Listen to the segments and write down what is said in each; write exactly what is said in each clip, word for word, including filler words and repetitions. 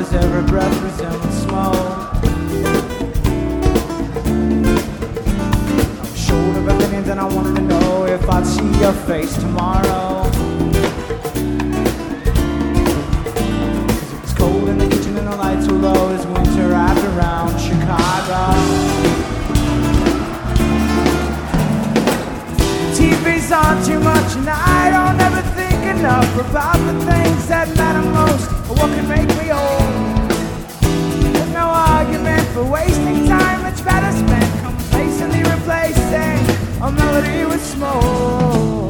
as every breath resembled smoke. I'm short of opinions and I wanted to know if I'd see your face tomorrow. Cause it was cold in the kitchen and the lights were low as winter wrapped around Chicago. T V's on too much and I don't ever think enough about the things that matter most or what can make me old. There's no argument for wasting time, it's better spent complacently replacing a melody with smoke.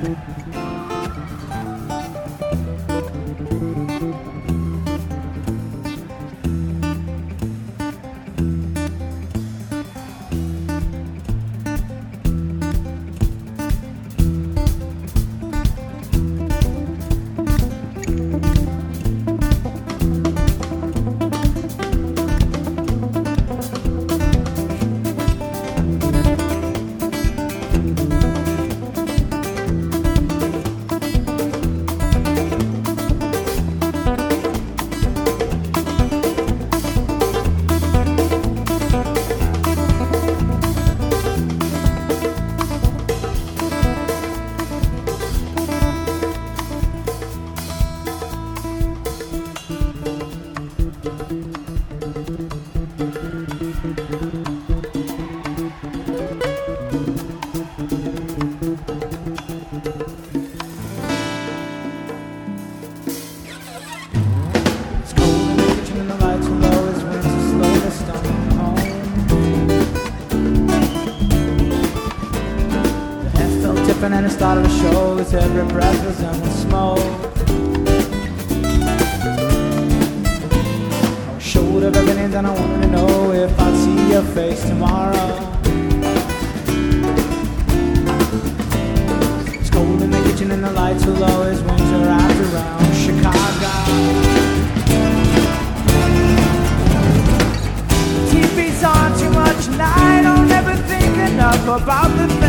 And it started to show as every breath resembled smoke. I was short of evidence and I wanted to know if I'd see your face tomorrow. It's cold in the kitchen and the lights are low as winter wrapped around Chicago. T V's on too much and I don't ever think enough about the